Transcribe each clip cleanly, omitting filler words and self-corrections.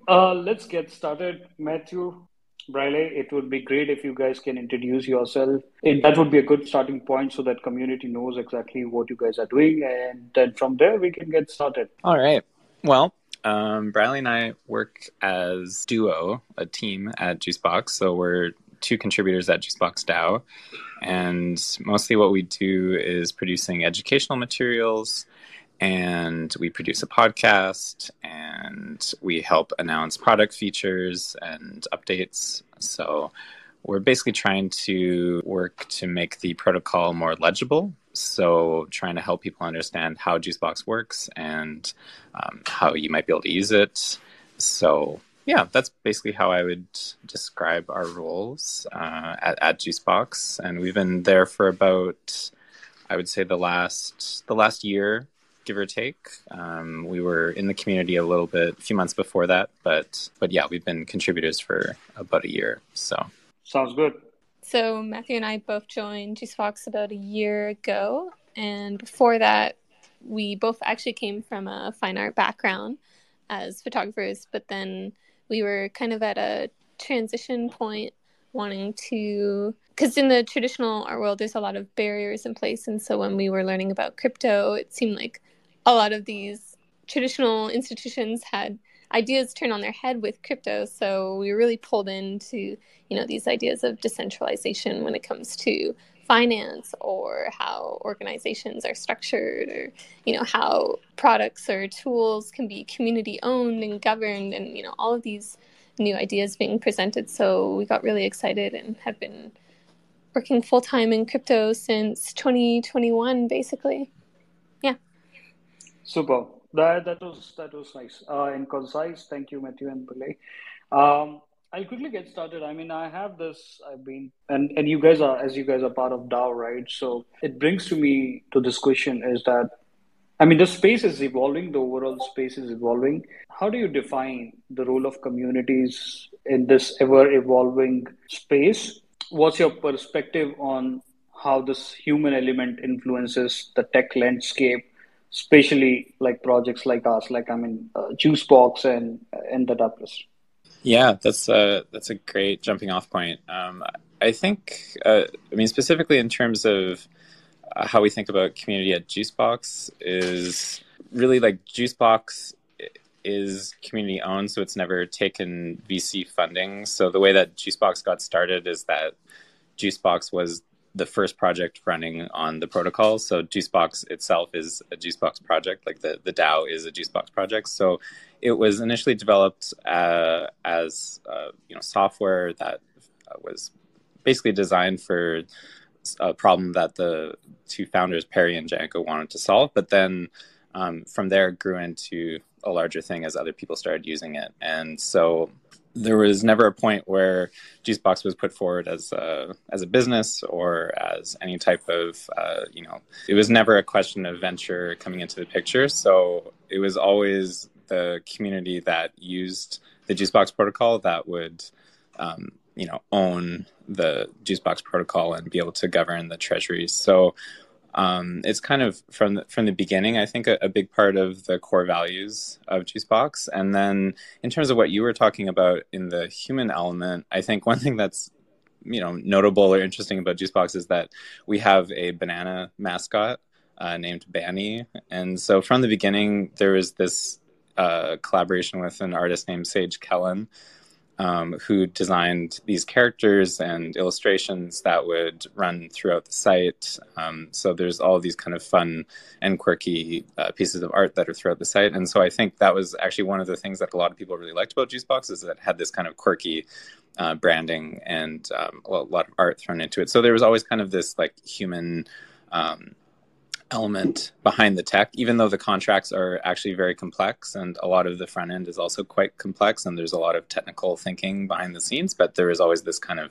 Let's get started. Matthew, Briley, it would be great if you guys can introduce yourself. That would be a good starting point so that community knows exactly what you guys are doing, and then from there we can get started. All right. Well, Bradley and I work as duo, a team at Juicebox. So we're two contributors at Juicebox DAO. And mostly what we do is producing educational materials, and we produce a podcast, and we help announce product features and updates. So we're basically trying to work to make the protocol more legible. So trying to help people understand how Juicebox works and how you might be able to use it. So yeah, that's basically how I would describe our roles at Juicebox. And we've been there for about, I would say, the last year, give or take. We were in the community a few months before that, but yeah, we've been contributors for about a year. So sounds good. So Matthew and I both joined Juicebox about a year ago, and before that, we both actually came from a fine art background as photographers, but then we were kind of at a transition point wanting to, because in the traditional art world, there's a lot of barriers in place. And so when we were learning about crypto, it seemed like a lot of these traditional institutions had ideas turned on their head with crypto. So we were really pulled into, these ideas of decentralization when it comes to finance, or how organizations are structured, or how products or tools can be community owned and governed, and all of these new ideas being presented. So we got really excited and have been working full-time in crypto since 2021, basically. Yeah. Super. That was nice and concise. Thank you, Matthew and Pillai. I'll quickly get started. I mean, I have this. I've been and you guys are, as you guys are part of DAO, right? So it brings to me to this question is that, I mean, the space is evolving. The overall space is evolving. How do you define the role of communities in this ever evolving space? What's your perspective on how this human element influences the tech landscape, especially like projects like us, like Juicebox and the Douglas? Yeah, that's a great jumping off point. I think, specifically in terms of how we think about community at Juicebox is really like Juicebox is community owned, so it's never taken VC funding. So the way that Juicebox got started is that Juicebox was the first project running on the protocol. So Juicebox itself is a Juicebox project, like the DAO is a Juicebox project. So it was initially developed as software that was basically designed for a problem that the two founders, Perry and Janko, wanted to solve. But then from there it grew into a larger thing as other people started using it. And so there was never a point where Juicebox was put forward as a business or as any type of, it was never a question of venture coming into the picture. So it was always the community that used the Juicebox protocol that would, own the Juicebox protocol and be able to govern the treasuries. So it's kind of from the beginning, I think, a big part of the core values of Juicebox. And then in terms of what you were talking about in the human element, I think one thing that's notable or interesting about Juicebox is that we have a banana mascot named Banny. And so from the beginning, there was this collaboration with an artist named Sage Kellen, who designed these characters and illustrations that would run throughout the site. So there's all these kind of fun and quirky pieces of art that are throughout the site. And so I think that was actually one of the things that a lot of people really liked about Juicebox, is that it had this kind of quirky branding and a lot of art thrown into it. So there was always kind of this like human element behind the tech, even though the contracts are actually very complex and a lot of the front end is also quite complex and there's a lot of technical thinking behind the scenes, but there is always this kind of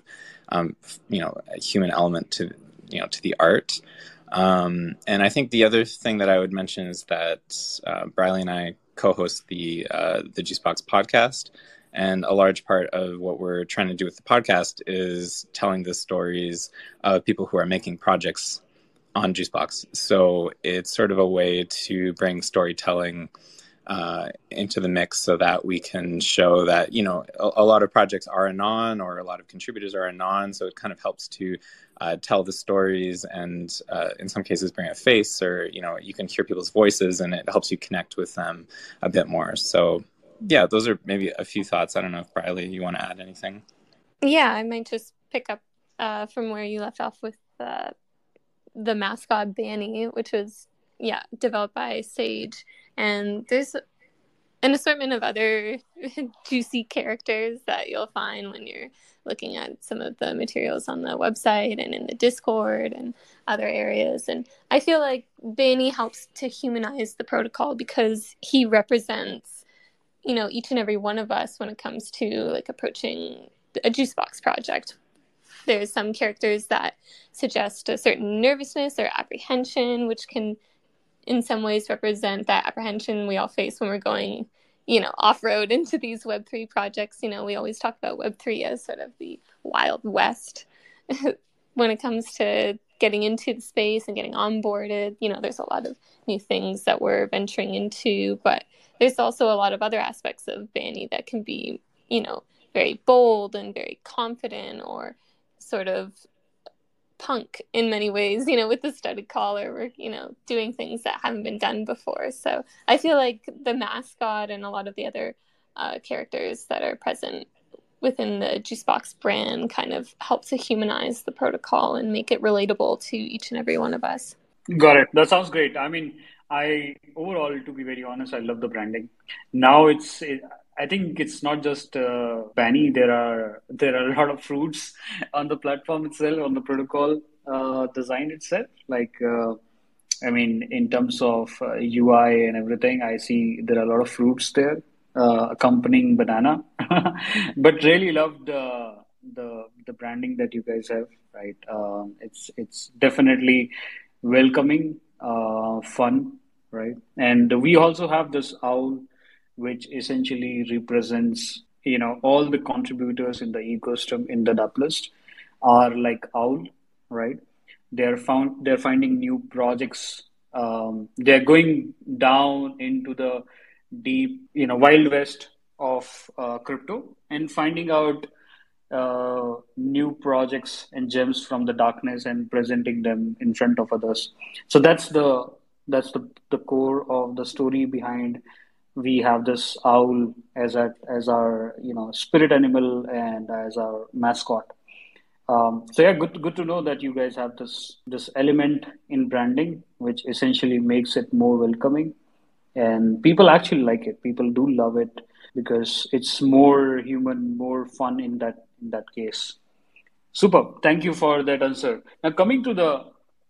human element to the art. And I think the other thing that I would mention is that Briley and I co-host the Juicebox podcast, and a large part of what we're trying to do with the podcast is telling the stories of people who are making projects on Juicebox. So it's sort of a way to bring storytelling into the mix so that we can show that, you know, a lot of projects are anon or a lot of contributors are anon. So it kind of helps to tell the stories and in some cases bring a face, or, you know, you can hear people's voices and it helps you connect with them a bit more. So yeah, those are maybe a few thoughts. I don't know if Briley, you want to add anything? Yeah, I might just pick up from where you left off with the mascot Banny, which was developed by Sage, and there's an assortment of other juicy characters that you'll find when you're looking at some of the materials on the website and in the Discord and other areas. And I feel like Banny helps to humanize the protocol because he represents, you know, each and every one of us when it comes to like approaching a Juicebox project. There's some characters that suggest a certain nervousness or apprehension, which can in some ways represent that apprehension we all face when we're going, you know, off-road into these Web3 projects. You know, we always talk about Web3 as sort of the Wild West when it comes to getting into the space and getting onboarded. You know, there's a lot of new things that we're venturing into, but there's also a lot of other aspects of Banny that can be, you know, very bold and very confident, or sort of punk in many ways, you know, with the studded collar. We're, you know, doing things that haven't been done before. So I feel like the mascot and a lot of the other characters that are present within the Juicebox brand kind of help to humanize the protocol and make it relatable to each and every one of us. Got it. That sounds great. I mean, overall, to be very honest, I love the branding. Now I think it's not just Banny. There are a lot of fruits on the platform itself, on the protocol design itself. Like, I mean, in terms of UI and everything, I see there are a lot of fruits there accompanying banana. But really love the branding that you guys have. Right, it's definitely welcoming, fun, right? And we also have this owl, which essentially represents, you know, all the contributors in the ecosystem in the Duplist are like owl, right? They're finding new projects. They're going down into the deep, you know, wild west of crypto and finding out new projects and gems from the darkness and presenting them in front of others. So that's the core of the story behind. We have this owl as our, you know, spirit animal and as our mascot. So yeah, good to know that you guys have this element in branding, which essentially makes it more welcoming, and people actually like it. People do love it because it's more human, more fun in that case. Super. Thank you for that answer. Now coming to the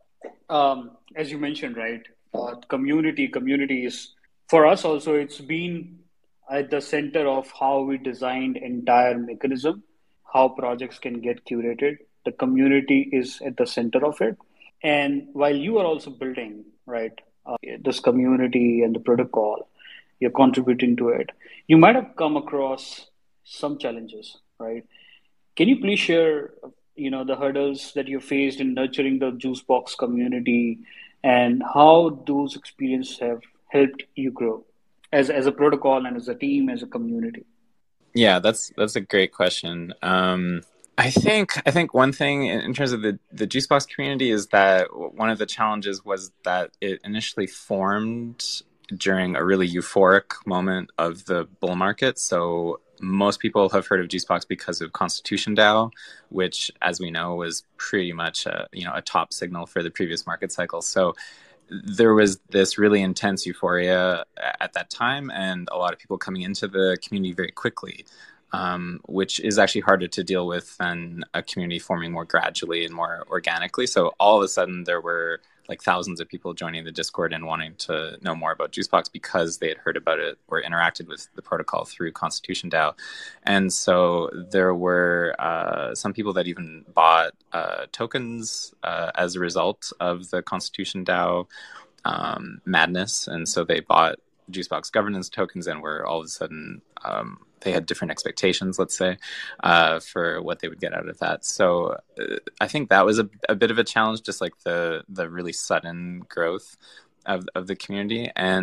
as you mentioned, right? Community is for us also. It's been at the center of how we designed entire mechanism, how projects can get curated. The community is at the center of it. And while you are also building, right, this community and the protocol, you're contributing to it. You might have come across some challenges, right? Can you please share, you know, the hurdles that you faced in nurturing the Juicebox community and how those experiences have helped you grow as a protocol and as a team, as a community? Yeah, that's a great question. I think one thing in terms of the Juicebox community is that one of the challenges was that it initially formed during a really euphoric moment of the bull market. So most people have heard of Juicebox because of Constitution DAO, which, as we know, was pretty much a top signal for the previous market cycle. So there was this really intense euphoria at that time, and a lot of people coming into the community very quickly, which is actually harder to deal with than a community forming more gradually and more organically. So all of a sudden there were like thousands of people joining the Discord and wanting to know more about Juicebox because they had heard about it or interacted with the protocol through Constitution DAO. And so there were some people that even bought tokens as a result of the Constitution DAO madness. And so they bought Juicebox governance tokens and were all of a sudden they had different expectations, let's say, for what they would get out of that. So I think that was a bit of a challenge, just like the really sudden growth of the community. And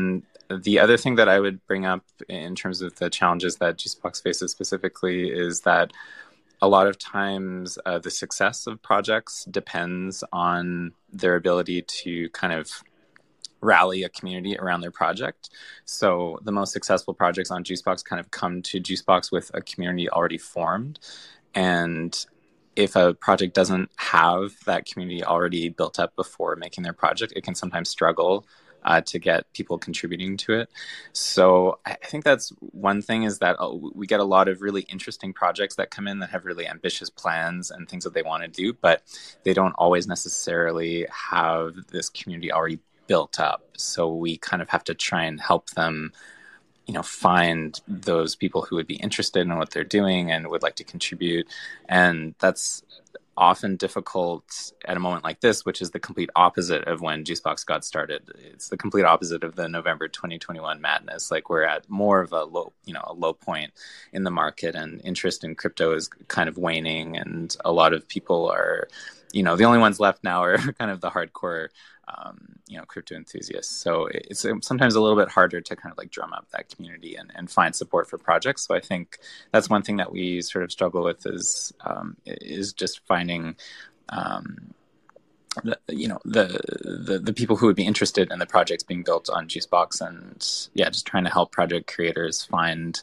The other thing that I would bring up in terms of the challenges that Juicebox faces specifically is that a lot of times the success of projects depends on their ability to kind of rally a community around their project. So the most successful projects on Juicebox kind of come to Juicebox with a community already formed. And if a project doesn't have that community already built up before making their project, it can sometimes struggle to get people contributing to it. So I think that's one thing, is that we get a lot of really interesting projects that come in that have really ambitious plans and things that they want to do, but they don't always necessarily have this community already built up. So we kind of have to try and help them, find those people who would be interested in what they're doing and would like to contribute. And that's often difficult at a moment like this, which is the complete opposite of when Juicebox got started. It's the complete opposite of the November 2021 madness. Like, we're at more of a low point in the market, and interest in crypto is kind of waning, and a lot of people are, the only ones left now are kind of the hardcore crypto enthusiasts. So it's sometimes a little bit harder to kind of like drum up that community and find support for projects. So I think that's one thing that we sort of struggle with is just finding the people who would be interested in the projects being built on Juicebox, and just trying to help project creators find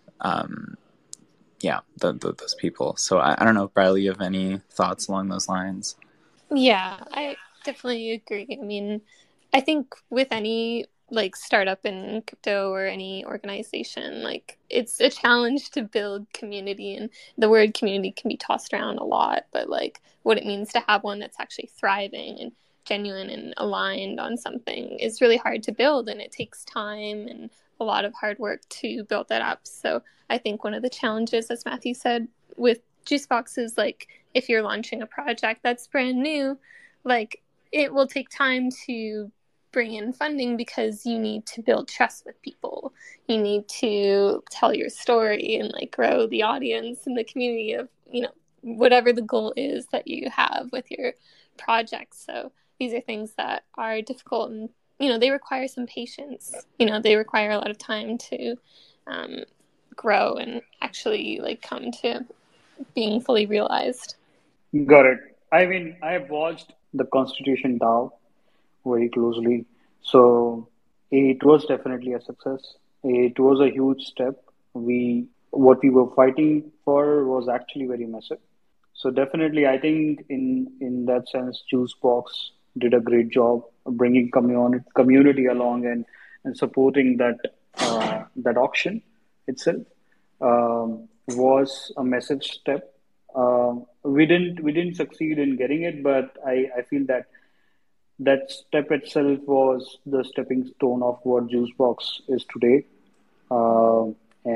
those people. So I don't know, Briley, you have any thoughts along those lines? Yeah, I definitely agree. I mean, I think with any like startup in crypto or any organization, like, it's a challenge to build community, and the word community can be tossed around a lot, but like what it means to have one that's actually thriving and genuine and aligned on something is really hard to build, and it takes time and a lot of hard work to build that up. So I think one of the challenges, as Matthew said, with Juicebox is, like, if you're launching a project that's brand new, like, it will take time to bring in funding because you need to build trust with people. You need to tell your story and like grow the audience and the community of, whatever the goal is that you have with your project. So these are things that are difficult, and, they require some patience. They require a lot of time to grow and actually like come to being fully realized. Got it. I mean, I have watched the Constitution DAO very closely. So it was definitely a success. It was a huge step. What we were fighting for was actually very massive. So definitely, I think in that sense, Juicebox did a great job of bringing community along and supporting that auction itself. Was a massive step. We didn't succeed in getting it, but I feel that step itself was the stepping stone of what Juicebox is today. Uh,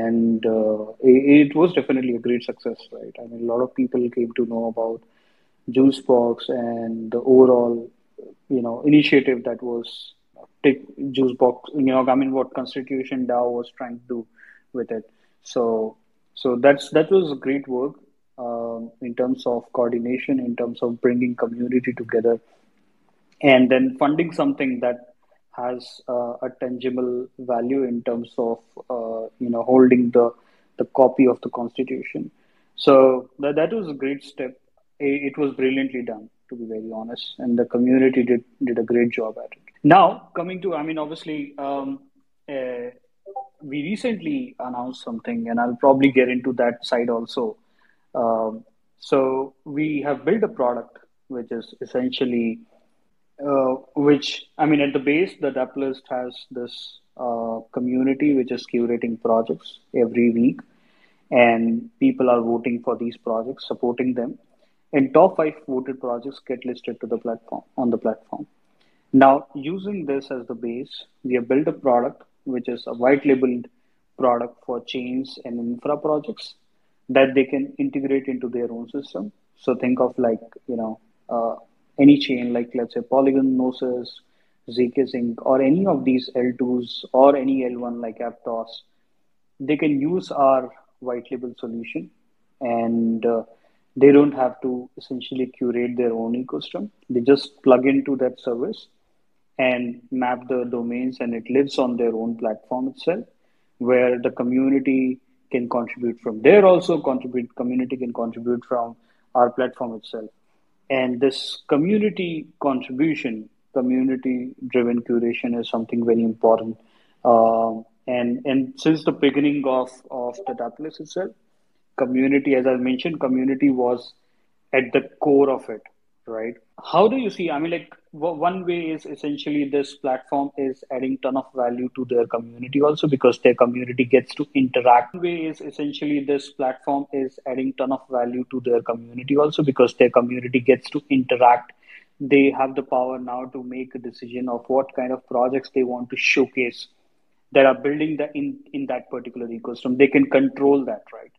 and it was definitely a great success, right? I mean, a lot of people came to know about Juicebox and the overall, initiative that was take Juicebox. I mean, what Constitution DAO was trying to do with it. So, so that was great work in terms of coordination, in terms of bringing community together, and then funding something that has a tangible value in terms of holding the copy of the constitution. So that was a great step. It was brilliantly done, to be very honest, and the community did a great job at it. Now coming to, I mean, obviously, uh, we recently announced something, and I'll probably get into that side also. So we have built a product which is essentially which, I mean, at the base, the Dapplist has this community which is curating projects every week, and people are voting for these projects, supporting them. And top five voted projects get listed to the platform on the platform. Now, using this as the base, we have built a product which is a white labeled product for chains and infra projects that they can integrate into their own system. So think of like, uh, any chain, like let's say Polygon, Gnosis, ZK Sync, or any of these L2s or any L1 like Aptos. They can use our white label solution, and they don't have to essentially curate their own ecosystem. They just plug into that service, and map the domains, and it lives on their own platform itself, where the community can contribute from there, also contribute community can contribute from our platform itself. And this community contribution, community driven curation is something very important. And since the beginning of the Dapolis itself, community, as I mentioned, community was at the core of it, right? How do you see? I mean, like one way is essentially this platform is adding ton of value to their community also because their community gets to interact. One way is essentially this platform is adding ton of value to their community also because their community gets to interact. They have the power now to make a decision of what kind of projects they want to showcase that are building the in that particular ecosystem. They can control that, right?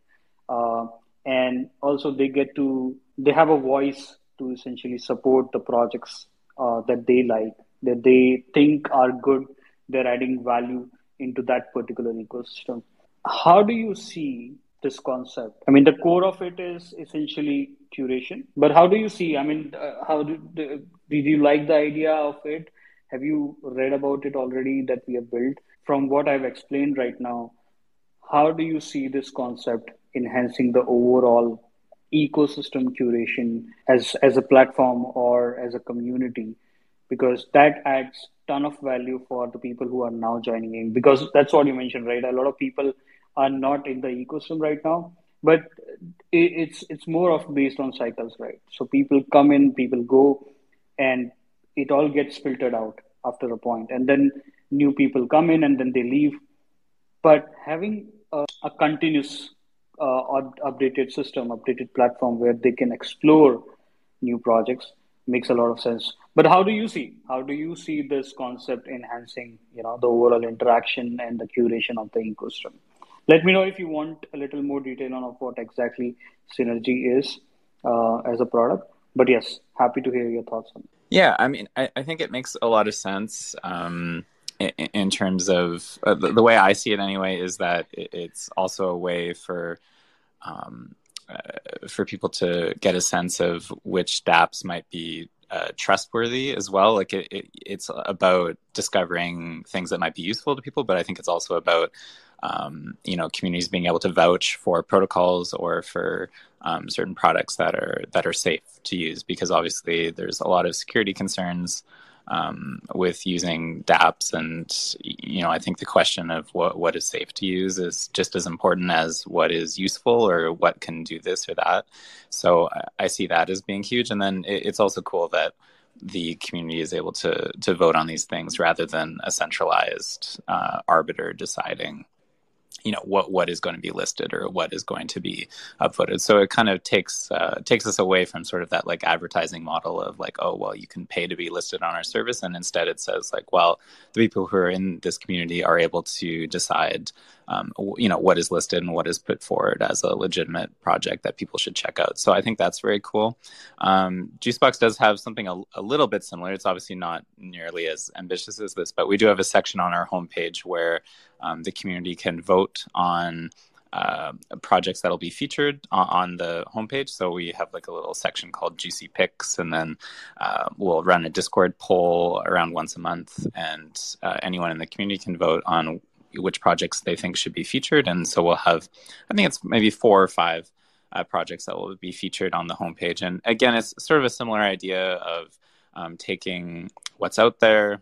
And also they have a voice to essentially support the projects that they like, that they think are good. They're adding value into that particular ecosystem. How do you see this concept? I mean, the core of it is essentially curation, but how do you see? I mean, did you like the idea of it? Have you read about it already that we have built? From what I've explained right now, how do you see this concept enhancing the overall ecosystem curation as a platform or as a community? Because that adds ton of value for the people who are now joining in. Because that's what you mentioned, right? A lot of people are not in the ecosystem right now, but it's more of based on cycles, right? So people come in, people go, and it all gets filtered out after a point, and then new people come in and then they leave. But having a continuous updated system, updated platform where they can explore new projects makes a lot of sense. But how do you see this concept enhancing, the overall interaction and the curation of the ecosystem? Let me know if you want a little more detail on of what exactly Synergy is as a product. But yes, happy to hear your thoughts on it. Yeah, I mean, I think it makes a lot of sense. In terms of the way I see it anyway, is that it's also a way for people to get a sense of which dApps might be trustworthy as well. Like it's about discovering things that might be useful to people, but I think it's also about communities being able to vouch for protocols or for certain products that are safe to use, because obviously there's a lot of security concerns with using dApps, and I think the question of what is safe to use is just as important as what is useful or what can do this or that. So I see that as being huge, and then it's also cool that the community is able to vote on these things rather than a centralized arbiter deciding what is going to be listed or what is going to be upvoted. So it kind of takes us away from sort of that like advertising model of like, oh, well, you can pay to be listed on our service. And instead it says like, well, the people who are in this community are able to decide, what is listed and what is put forward as a legitimate project that people should check out. So I think that's very cool. Juicebox does have something a little bit similar. It's obviously not nearly as ambitious as this, but we do have a section on our homepage where the community can vote on projects that'll be featured on the homepage. So we have like a little section called Juicy Picks, and then we'll run a Discord poll around once a month, and anyone in the community can vote on which projects they think should be featured. And so we'll have, I think it's maybe 4 or 5 projects that will be featured on the homepage. And again, it's sort of a similar idea of taking what's out there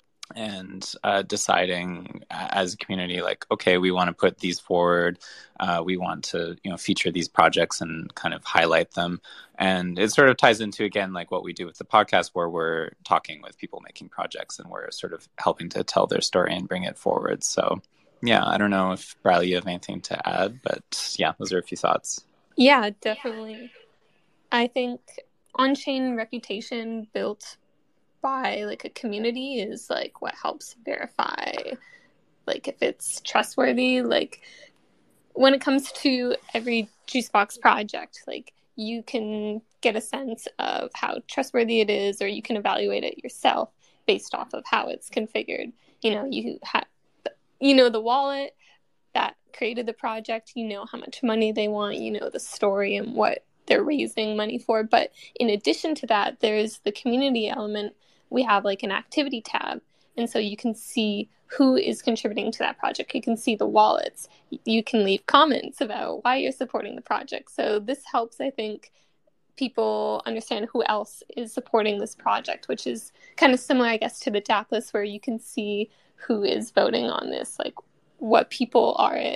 and deciding as a community, like, okay, we want to put these forward. We want to, feature these projects and kind of highlight them. And it sort of ties into, again, like what we do with the podcast, where we're talking with people making projects and we're sort of helping to tell their story and bring it forward. So, yeah, I don't know if Bradley, you have anything to add, but yeah, those are a few thoughts. Yeah, definitely. I think on-chain reputation built by like a community is like what helps verify like if it's trustworthy. Like when it comes to every Juicebox project, like you can get a sense of how trustworthy it is, or you can evaluate it yourself based off of how it's configured. You have the wallet that created the project, how much money they want, the story and what they're raising money for. But in addition to that, there's the community element we have like an activity tab. And so you can see who is contributing to that project. You can see the wallets. You can leave comments about why you're supporting the project. So this helps, I think, people understand who else is supporting this project, which is kind of similar, I guess, to the DAP list, where you can see who is voting on this, like what people are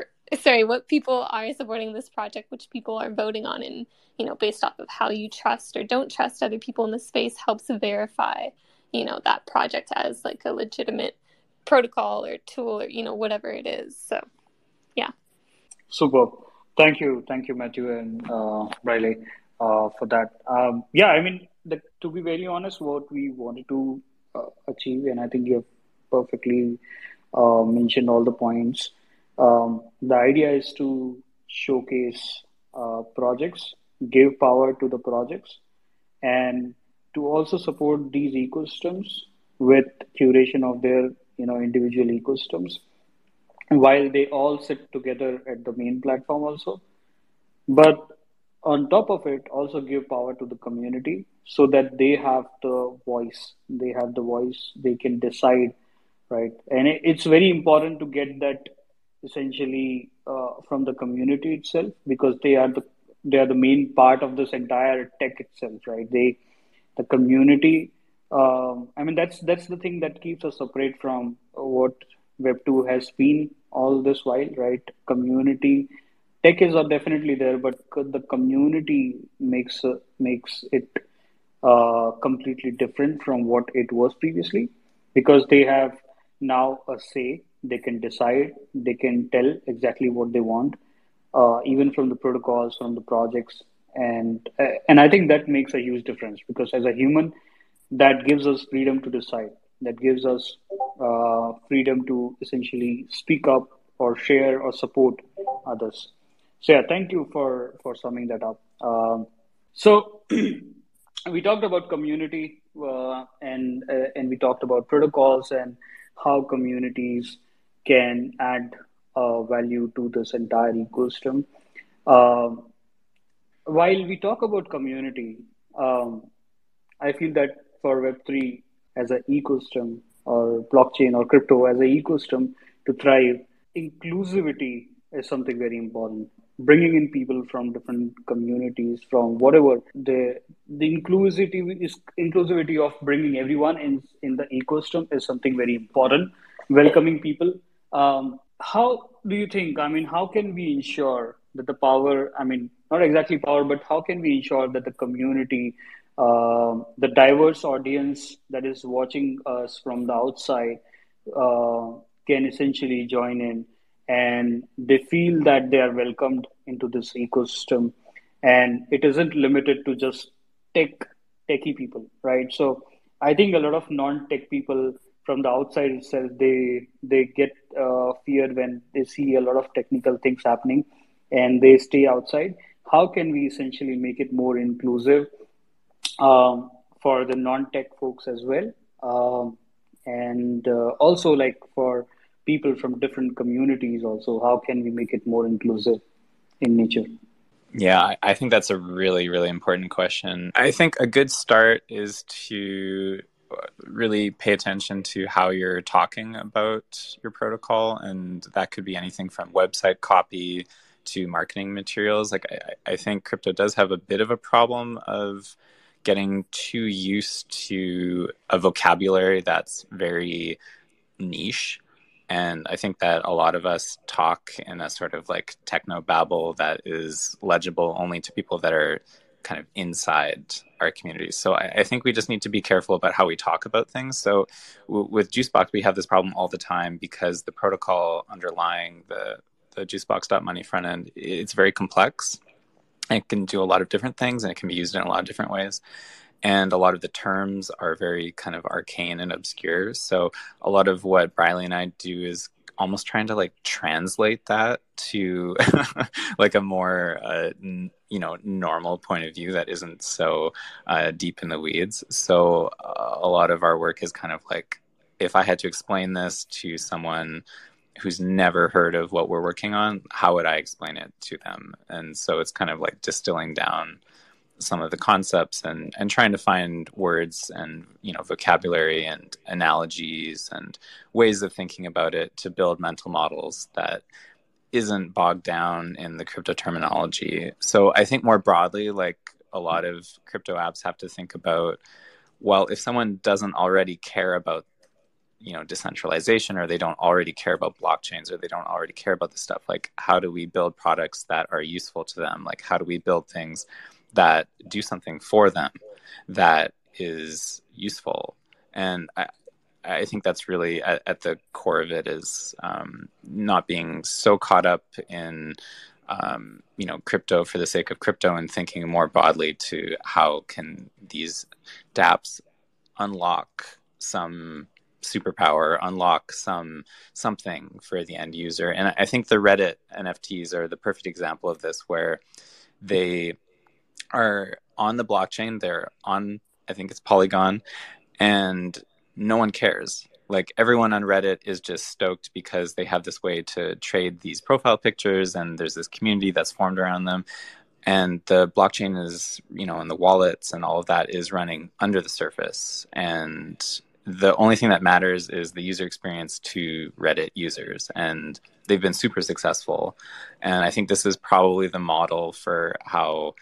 supporting this project, which people are voting on, and based off of how you trust or don't trust other people in the space helps verify that project as like a legitimate protocol or tool or whatever it is. So yeah. Super. Thank you, Matthew and Riley, for that. To be very honest, what we wanted to achieve, and I think you have perfectly mentioned all the points. The idea is to showcase projects, give power to the projects, and to also support these ecosystems with curation of their individual ecosystems, while they all sit together at the main platform also. But on top of it, also give power to the community so that they have the voice. They have the voice. They can decide, right? And it's very important to get that essentially from the community itself, because they are the main part of this entire tech itself, right? The community. That's the thing that keeps us separate from what Web2 has been all this while, right? Community tech is definitely there, but the community makes it completely different from what it was previously, because they have now a say. They can decide. They can tell exactly what they want, even from the protocols, from the projects, and I think that makes a huge difference, because as a human, that gives us freedom to decide. That gives us freedom to essentially speak up or share or support others. So yeah, thank you for summing that up. So we talked about community, and we talked about protocols and how communities can add value to this entire ecosystem. Um, while we talk about community, um, I feel that for Web3 as an ecosystem, or blockchain or crypto as an ecosystem to thrive, inclusivity is something very important. Bringing in people from different communities, from whatever the inclusivity of bringing everyone in the ecosystem is something very important. Welcoming people. How do you think? I mean, how can we ensure that the power? I mean, not exactly power, but how can we ensure that the community, the diverse audience that is watching us from the outside, uh, can essentially join in, and they feel that they are welcomed into this ecosystem, and it isn't limited to just tech techie people, right? So I think a lot of non-tech people from the outside itself, they get fear when they see a lot of technical things happening, and they stay outside. How can we essentially make it more inclusive, for the non-tech folks as well, and also like for people from different communities also? How can we make it more inclusive in nature? Yeah, I think that's a really, really important question. I think a good start is to really pay attention to how you're talking about your protocol, and that could be anything from website copy to marketing materials. Like I think crypto does have a bit of a problem of getting too used to a vocabulary that's very niche. And I think that a lot of us talk in a sort of like techno babble that is legible only to people that are kind of inside our communities. So I think we just need to be careful about how we talk about things. So with Juicebox, we have this problem all the time because the protocol underlying the Juicebox.money front end, it's very complex. It can do a lot of different things, and it can be used in a lot of different ways. And a lot of the terms are very kind of arcane and obscure. So a lot of what Briley and I do is almost trying to like translate that to like a more normal point of view that isn't so deep in the weeds. So a lot of our work is kind of like, if I had to explain this to someone who's never heard of what we're working on, how would I explain it to them? And so it's kind of like distilling down some of the concepts and trying to find words and vocabulary and analogies and ways of thinking about it to build mental models that isn't bogged down in the crypto terminology. So I think more broadly, like a lot of crypto apps have to think about, well, if someone doesn't already care about decentralization, or they don't already care about blockchains, or they don't already care about this stuff, like how do we build products that are useful to them? Like how do we build things that do something for them that is useful? And I think that's really at the core of it, is not being so caught up in crypto for the sake of crypto, and thinking more broadly to how can these dApps unlock some superpower, unlock something for the end user. And I think the Reddit NFTs are the perfect example of this, where they are on the blockchain, they're on, I think it's Polygon, and no one cares. Like everyone on Reddit is just stoked because they have this way to trade these profile pictures, and there's this community that's formed around them. And the blockchain is, and the wallets and all of that is running under the surface. And the only thing that matters is the user experience to Reddit users. And they've been super successful. And I think this is probably the model for how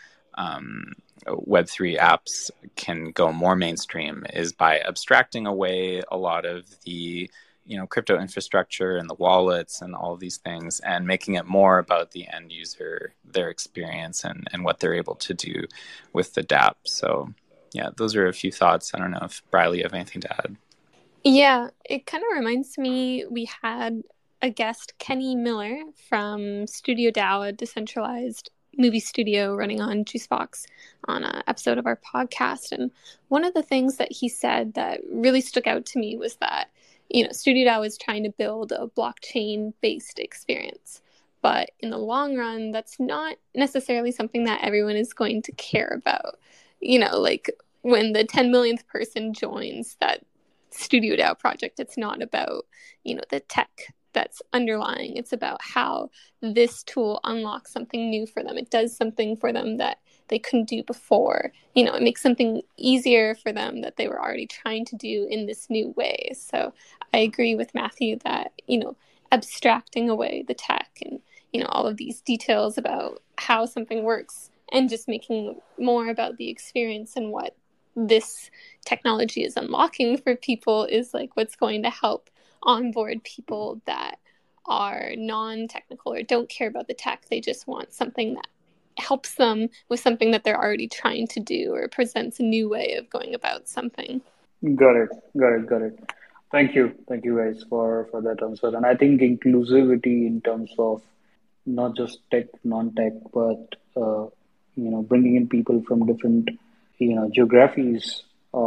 Web3 apps can go more mainstream, is by abstracting away a lot of the crypto infrastructure and the wallets and all of these things, and making it more about the end user, their experience, and what they're able to do with the dApp. So yeah, those are a few thoughts. I don't know if Briley, you have anything to add. Yeah, it kind of reminds me, we had a guest, Kenny Miller from Studio DAO, a decentralized movie studio running on Juicebox, on an episode of our podcast. And one of the things that he said that really stuck out to me was that, Studio DAO is trying to build a blockchain-based experience. But in the long run, that's not necessarily something that everyone is going to care about. Like when the 10 millionth person joins that Studio DAO project, it's not about, the tech that's underlying. It's about how this tool unlocks something new for them. It does something for them that they couldn't do before. It makes something easier for them that they were already trying to do in this new way. So I agree with Matthew that, abstracting away the tech and, all of these details about how something works, and just making more about the experience and what this technology is unlocking for people is like what's going to help onboard people that are non-technical or don't care about the tech. They just want something that helps them with something that they're already trying to do, or presents a new way of going about something. Got it. Thank you guys for that answer. And I think inclusivity in terms of not just tech, non-tech, but bringing in people from different geographies,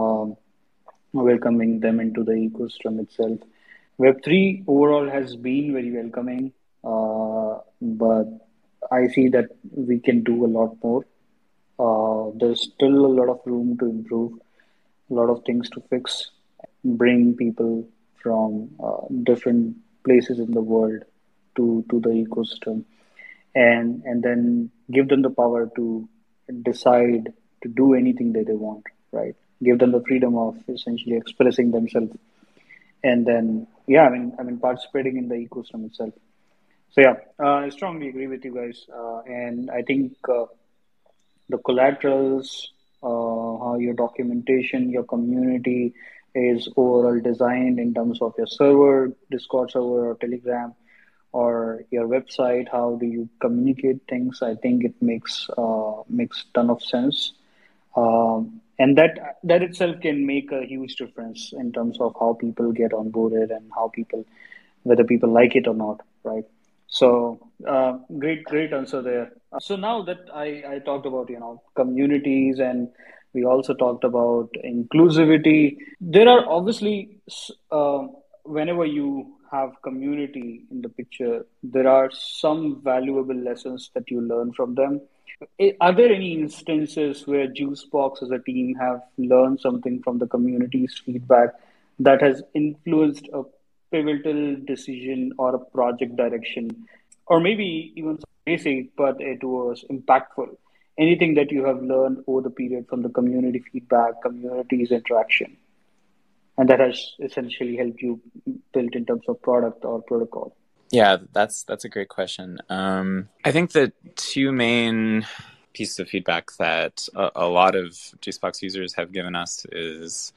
welcoming them into the ecosystem itself. Web3 overall has been very welcoming, but I see that we can do a lot more. There's still a lot of room to improve, a lot of things to fix, bring people from different places in the world to the ecosystem, and then give them the power to decide to do anything that they want, right? Give them the freedom of essentially expressing themselves, and then participating in the ecosystem itself. So yeah, I strongly agree with you guys, and I think the collaterals, how your documentation, your community is overall designed in terms of your server, Discord server or Telegram, or your website. How do you communicate things? I think it makes ton of sense, and that itself can make a huge difference in terms of how people get onboarded and whether people like it or not, right? So great answer there. So now that I talked about communities, and we also talked about inclusivity, there are obviously whenever you have community in the picture, there are some valuable lessons that you learn from them. Are there any instances where Juicebox as a team have learned something from the community's feedback that has influenced a pivotal decision or a project direction, or maybe even basic, but it was impactful? anything that you have learned over the period from the community feedback, community's interaction, and that has essentially helped you build in terms of product or protocol? Yeah, that's a great question. I think the two main pieces of feedback that a lot of Juicebox users have given us is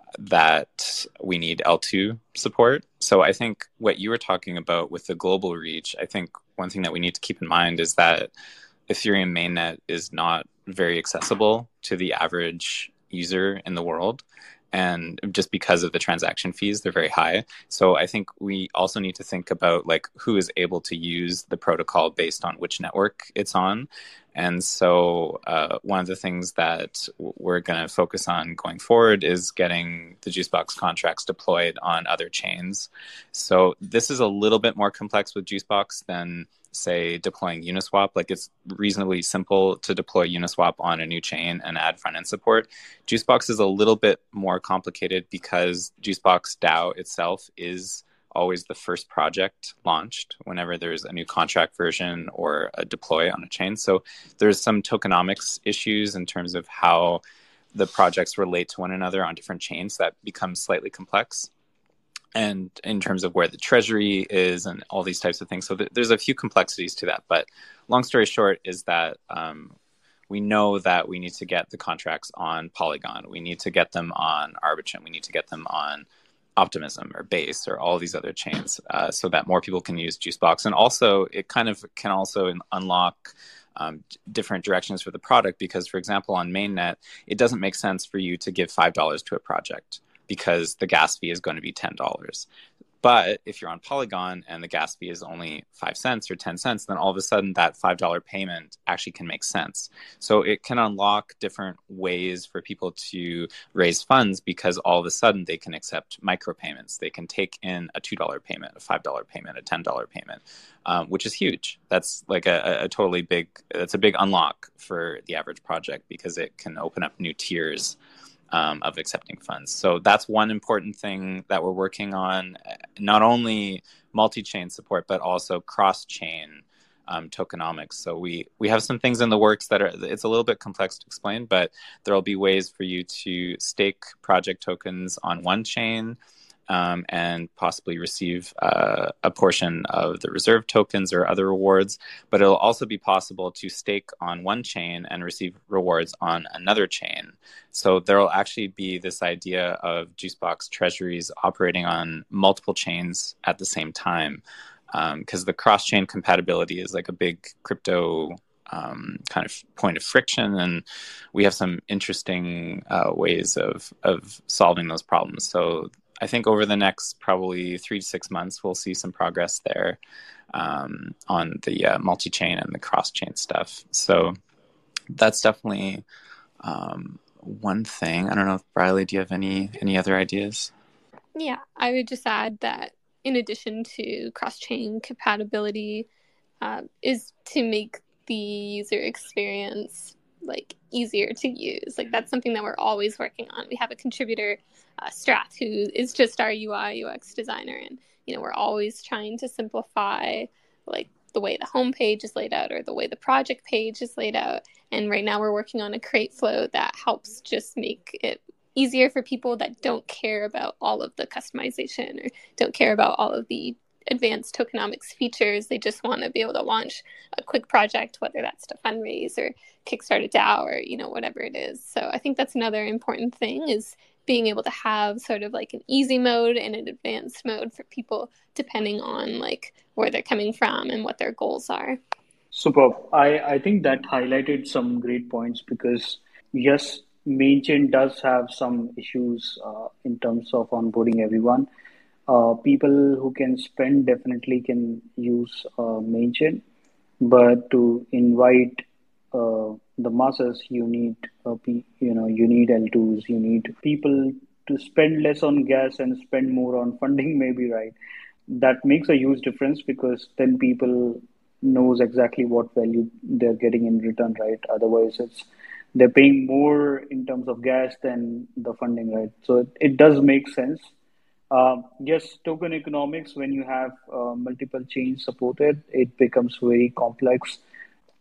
that we need L2 support. So I think what you were talking about with the global reach, I think one thing that we need to keep in mind is that Ethereum mainnet is not very accessible to the average user in the world. And just because of the transaction fees, they're very high. So I think we also need to think about like who is able to use the protocol based on which network it's on. And so one of the things that we're going to focus on going forward is getting the Juicebox contracts deployed on other chains. So this is a little bit more complex with Juicebox than, say, deploying Uniswap. Like it's reasonably simple to deploy Uniswap on a new chain and add front-end support. Juicebox is a little bit more complicated because Juicebox DAO itself is always the first project launched whenever there's a new contract version or a deploy on a chain. So there's some tokenomics issues in terms of how the projects relate to one another on different chains that becomes slightly complex. And in terms of where the treasury is and all these types of things. So there's a few complexities to that. But long story short is that we know that we need to get the contracts on Polygon. We need to get them on Arbitrum. We need to get them on Optimism or Base or all these other chains so that more people can use Juicebox. And also, it kind of can also unlock different directions for the product because, for example, on mainnet, it doesn't make sense for you to give $5 to a project because the gas fee is going to be $10. But if you're on Polygon and the gas fee is only 5 cents or 10 cents, then all of a sudden that $5 payment actually can make sense. So it can unlock different ways for people to raise funds because all of a sudden they can accept micropayments. They can take in a $2 payment, a $5 payment, a $10 payment, which is huge. That's like a totally big, that's a big unlock for the average project because it can open up new tiers of accepting funds. So that's one important thing that we're working on, not only multi-chain support, but also cross-chain tokenomics. So we have some things in the works that it's a little bit complex to explain, but there'll be ways for you to stake project tokens on one chain and possibly receive a portion of the reserve tokens or other rewards. But it'll also be possible to stake on one chain and receive rewards on another chain. So there'll actually be this idea of Juicebox treasuries operating on multiple chains at the same time, because the cross-chain compatibility is like a big crypto kind of point of friction, and we have some interesting ways of solving those problems. So I think over the next probably 3 to 6 months, we'll see some progress there on the multi-chain and the cross-chain stuff. So that's definitely one thing. I don't know if Briley, do you have any other ideas? Yeah, I would just add that in addition to cross-chain compatibility, is to make the user experience like easier to use. Like that's something that we're always working on. We have a contributor, Strath, who is just our UI UX designer, and we're always trying to simplify like the way the homepage is laid out or the way the project page is laid out. And right now we're working on a create flow that helps just make it easier for people that don't care about all of the customization or don't care about all of the advanced tokenomics features. They just want to be able to launch a quick project, whether that's to fundraise or kickstart a DAO or whatever it is. So I think that's another important thing, is being able to have sort of like an easy mode and an advanced mode for people depending on like where they're coming from and what their goals are. Superb. I think that highlighted some great points because yes, mainchain does have some issues in terms of onboarding everyone. People who can spend definitely can use mainchain, but to invite the masses, you need you need L2s, you need people to spend less on gas and spend more on funding, maybe, right? That makes a huge difference because then people knows exactly what value they're getting in return, right? Otherwise, they're paying more in terms of gas than the funding, right? So it does make sense. Yes, token economics, when you have multiple chains supported, it becomes very complex.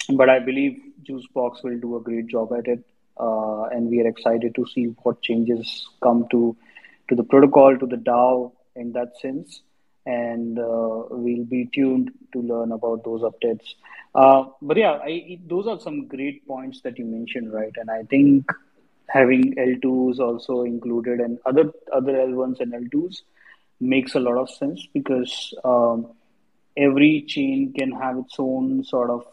but I believe Juicebox will do a great job at it, and we are excited to see what changes come to the protocol, to the DAO in that sense, and we'll be tuned to learn about those updates. But yeah, those are some great points that you mentioned, right? And I think having L2s also included and other L1s and L2s makes a lot of sense because every chain can have its own sort of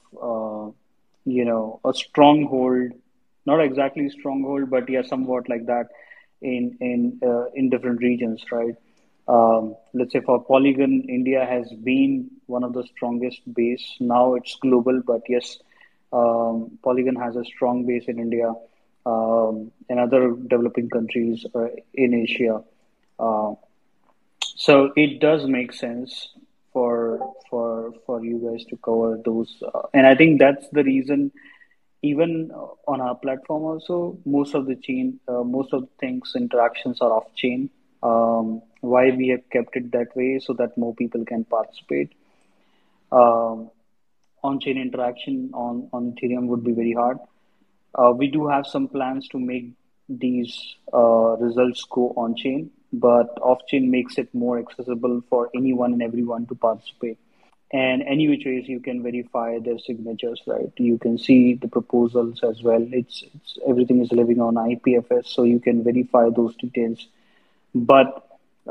a stronghold, not exactly stronghold, but yeah, somewhat like that in different regions, right? Let's say for Polygon, India has been one of the strongest base. Now it's global, but yes, Polygon has a strong base in India and other developing countries in Asia. Uh, so it does make sense for you guys to cover those, and I think that's the reason. Even on our platform, also most of the things interactions are off chain. Why we have kept it that way so that more people can participate. Um, on chain interaction on Ethereum would be very hard. We do have some plans to make these results go on chain, but off chain makes it more accessible for anyone and everyone to participate. And any which ways you can verify their signatures, right? You can see the proposals as well. It's everything is living on IPFS, so you can verify those details. But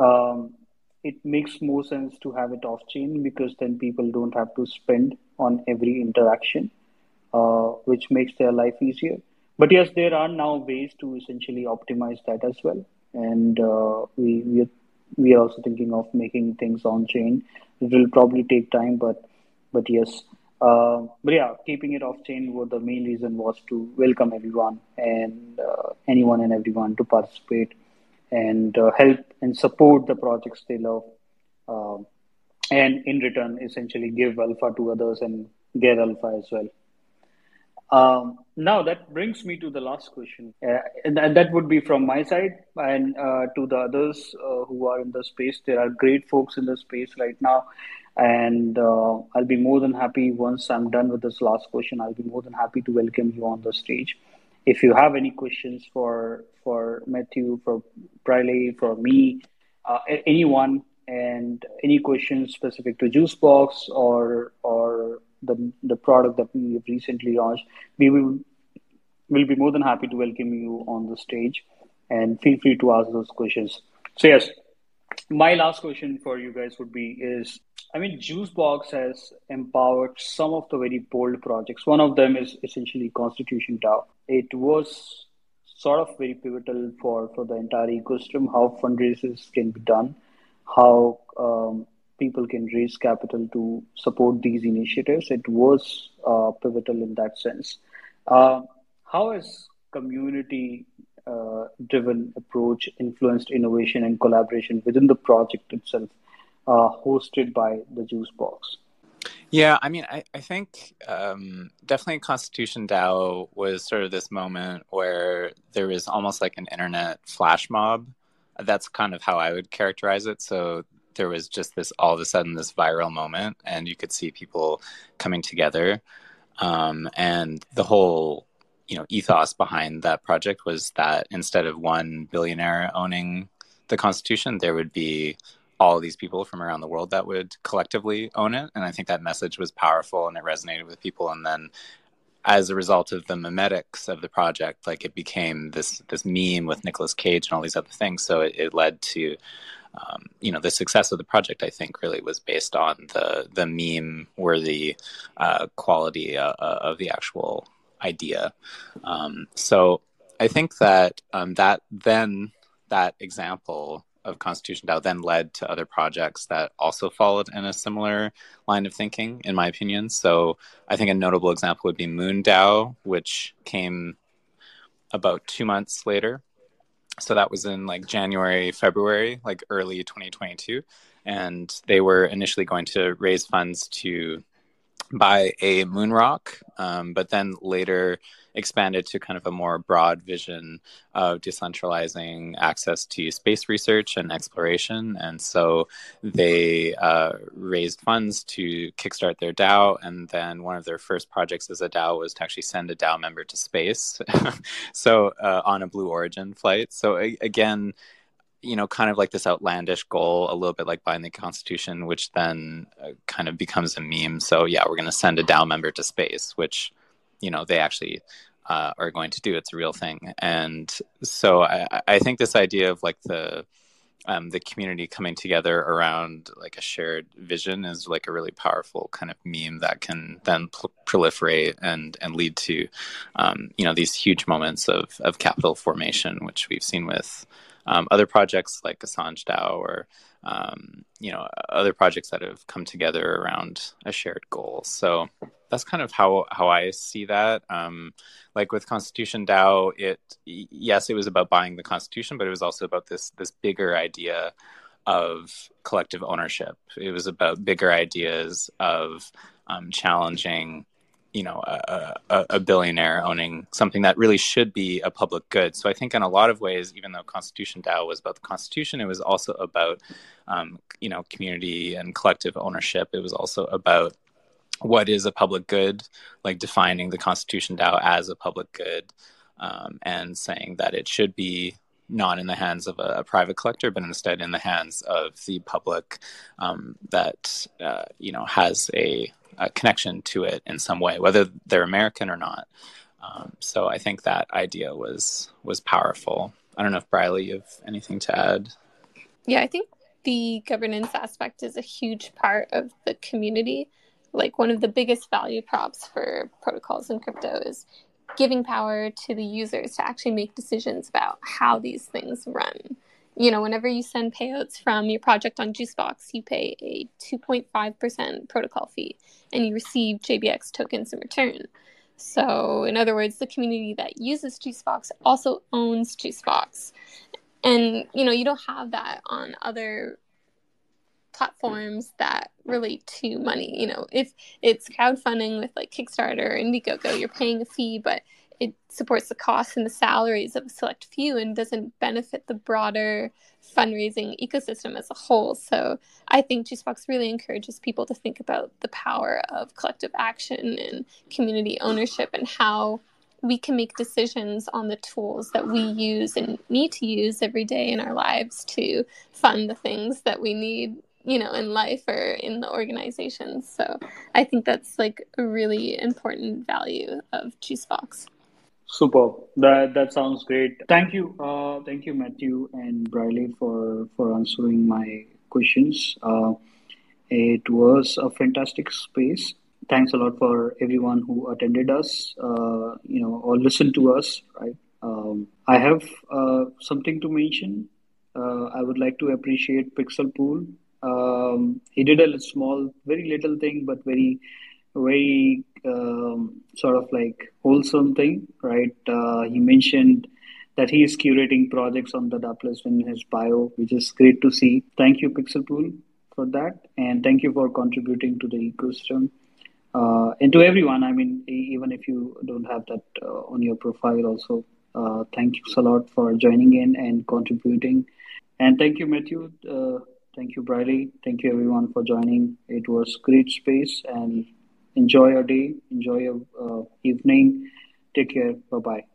it makes more sense to have it off chain because then people don't have to spend on every interaction, which makes their life easier. But yes, there are now ways to essentially optimize that as well, and we are also thinking of making things on chain. It will probably take time, but yes. But yeah, keeping it off chain was the main reason was to welcome everyone and anyone and everyone to participate and help and support the projects they love. Um and in return, essentially give alpha to others and get alpha as well. Now that brings me to the last question, and that would be from my side and to the others who are in the space. There are great folks in the space right now, and I'll be more than happy once I'm done with this last question. I'll be more than happy to welcome you on the stage. If you have any questions for Matthew, for Briley, for me, anyone, and any questions specific to Juicebox or the product that we have recently launched, we will be more than happy to welcome you on the stage and feel free to ask those questions. So yes, my last question for you guys would be is, I mean, Juicebox has empowered some of the very bold projects. One of them is essentially Constitution DAO. It was sort of very pivotal for the entire ecosystem, how fundraisers can be done, how people can raise capital to support these initiatives. It was pivotal in that sense. Uh, how has community driven approach influenced innovation and collaboration within the project itself, hosted by the Juice Box? Yeah, I mean, I think definitely Constitution DAO was sort of this moment where there was almost like an internet flash mob. That's kind of how I would characterize it. So there was just this all of a sudden this viral moment, and you could see people coming together. And the whole ethos behind that project was that instead of one billionaire owning the Constitution, there would be all of these people from around the world that would collectively own it. And I think that message was powerful and it resonated with people. And then as a result of the memetics of the project, like it became this meme with Nicolas Cage and all these other things. So it led to the success of the project, I think, really was based on the meme worthy quality of the actual idea. So I think that that example of Constitution DAO then led to other projects that also followed in a similar line of thinking, in my opinion. So I think a notable example would be Moon DAO, which came about 2 months later. So that was in like January, February, like early 2022. And they were initially going to raise funds to by a moon rock, but then later expanded to kind of a more broad vision of decentralizing access to space research and exploration. And so they raised funds to kickstart their DAO. And then one of their first projects as a DAO was to actually send a DAO member to space. So on a Blue Origin flight. So again, kind of like this outlandish goal, a little bit like buying the Constitution, which then kind of becomes a meme. So yeah, we're going to send a DAO member to space, which, they actually are going to do. It's a real thing. And so I think this idea of like the community coming together around like a shared vision is like a really powerful kind of meme that can then proliferate and lead to, these huge moments of capital formation, which we've seen with other projects like Assange DAO or, other projects that have come together around a shared goal. So that's kind of how I see that. Like with Constitution DAO, yes, it was about buying the Constitution, but it was also about this bigger idea of collective ownership. It was about bigger ideas of challenging, a billionaire owning something that really should be a public good. So I think in a lot of ways, even though Constitution DAO was about the Constitution, it was also about, community and collective ownership. It was also about what is a public good, like defining the Constitution DAO as a public good, and saying that it should be not in the hands of a private collector, but instead in the hands of the public that, has a connection to it in some way, whether they're American or not. So I think that idea was powerful. I don't know if Briley, you have anything to add? Yeah, I think the governance aspect is a huge part of the community. Like one of the biggest value props for protocols in crypto is giving power to the users to actually make decisions about how these things run. Whenever you send payouts from your project on Juicebox, you pay a 2.5% protocol fee and you receive JBX tokens in return. So in other words, the community that uses Juicebox also owns Juicebox. And, you don't have that on other platforms that relate to money. If it's crowdfunding with like Kickstarter or Indiegogo, you're paying a fee, but it supports the costs and the salaries of a select few and doesn't benefit the broader fundraising ecosystem as a whole. So I think Juicebox really encourages people to think about the power of collective action and community ownership and how we can make decisions on the tools that we use and need to use every day in our lives to fund the things that we need, in life or in the organization. So I think that's like a really important value of Juicebox. Super. That sounds great. Thank you, Matthew and Briley, for answering my questions. It was a fantastic space. Thanks a lot for everyone who attended us, or listened to us. Right. I have something to mention. I would like to appreciate Pixel Pool. He did a small, very little thing, but very, very sort of like wholesome thing, right? He mentioned that he is curating projects on the Daplist in his bio, which is great to see. Thank you, Pixel Pool, for that, and thank you for contributing to the ecosystem. And to everyone, I mean, even if you don't have that on your profile, also, thank you a lot for joining in and contributing. And thank you, Matthew. Thank you, Briley. Thank you, everyone, for joining. It was great space, and enjoy your day, enjoy your evening. Take care. Bye bye.